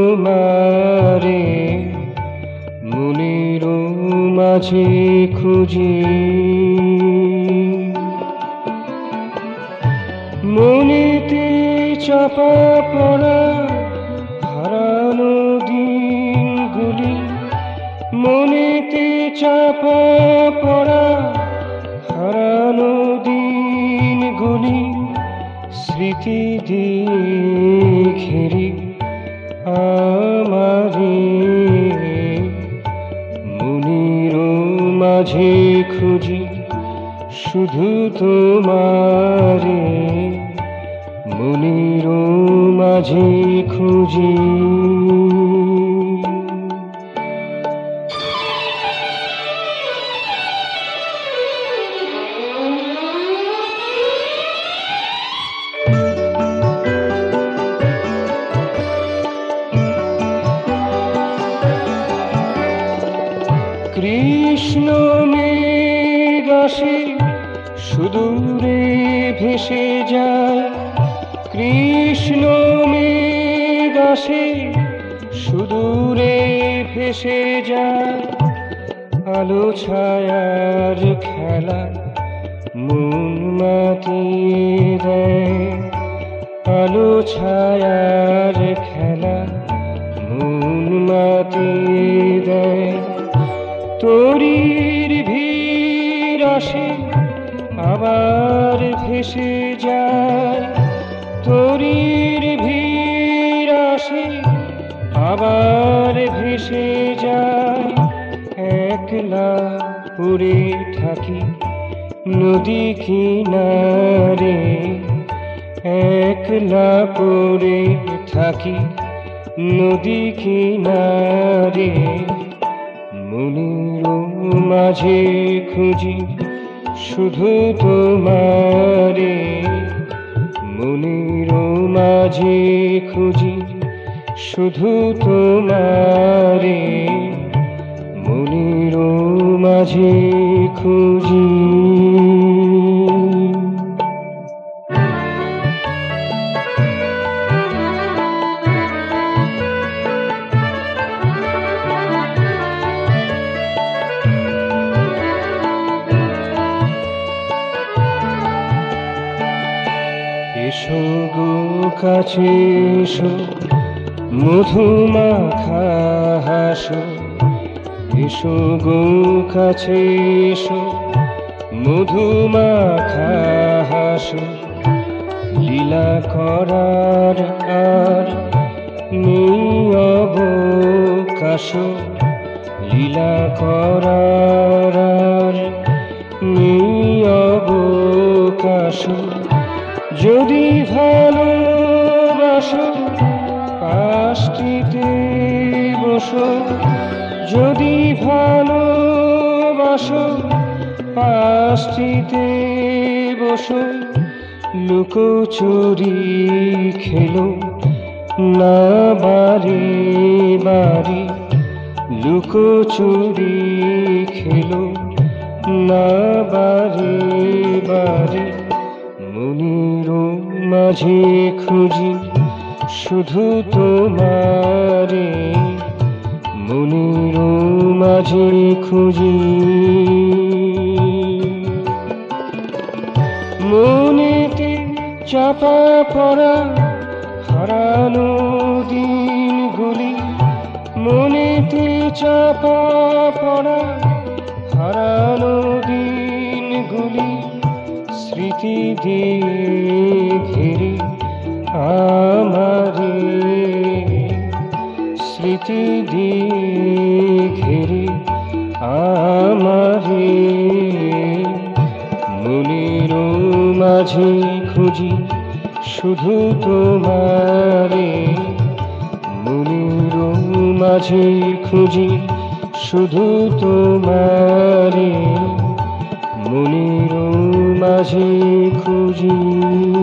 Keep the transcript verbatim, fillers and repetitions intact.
তোমারে মনের মাঝে খুঁজি, মনেতে চাপা পড়া হারানো দিনগুলি, মনেতে চাপা পড়া হারানো দিনগুলি স্মৃতি দিয়ে ঘেরি আমারে মনের মাঝে খুঁজি শুধু তোমারে মনের মাঝে খুঁজি। কৃষ্ণ মেঘ আসে সুদূরে ভেসে যায়, কৃষ্ণ মেঘ আসে সুদূরে ভেসে যায়, আলো ছায়ার খেলা মন মাতিয়ে দেয়, আলো ছায়ার খেলা মন মাতিয়ে দেয়। তরির ভিড় আসে আবার ভেসে যায়, তরির ভিড় আসে আবার ভেসে যায়, একলা পড়ে থাকি নদী কিনারে, একলা পড়ে থাকি নদী কিনারে মনের মাঝে খুঁজি শুধু তোমারে মনের মাঝে খুঁজি শুধু তোমারে মনের মাঝে খুঁজি। এসো গো কাছে এসো মধুমাখা হাসো, এসো গো কাছে এসো মধুমাখা হাসো, লীলা করার আর নেই অবকাশ, লীলা করার আর নেই অবকাশ। যদি ভালোবাসো পাশটিতে বসো, যদি ভালোবাসো পাশটিতে বসো, লুকোচুরি খেলো না বারে বারে, লুকোচুরি খেলো না বারে বারে মনের মাঝে খুঁজি শুধু তোমারে মনের মাঝে খুঁজি। মনেতে চাপা পড়া হারানো দিনগুলি, মনেতে চাপা পড়া হারানো দিনগুলি স্মৃতি দিয়ে ঘিরে আমারে স্মৃতি দিয়ে ঘিরে আমারে মনের মাঝে খুঁজি শুধু তোমারে মনের মাঝে খুঁজি শুধু তোমারে মনের মাঝে খুঁজি।